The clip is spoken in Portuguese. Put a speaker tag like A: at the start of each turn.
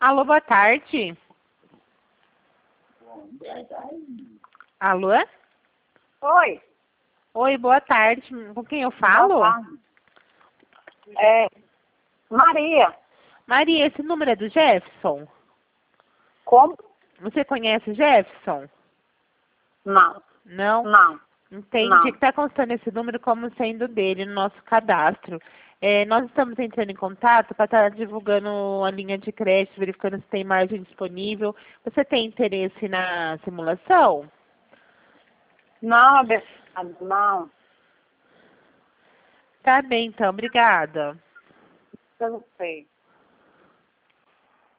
A: Alô, boa tarde. Alô?
B: Oi.
A: Oi, boa tarde. Com quem eu falo?
B: É, Maria.
A: Maria, esse número é do Jefferson?
B: Como?
A: Você conhece o Jefferson?
B: Não,
A: Não?
B: não,
A: Entendi
B: não.
A: que está constando esse número como sendo dele no nosso cadastro. Nós estamos entrando em contato para estar divulgando a linha de crédito, verificando se tem margem disponível. Você tem interesse na simulação?
B: Não, abençoado, não.
A: Tá bem, então. Obrigada.
B: Eu não sei.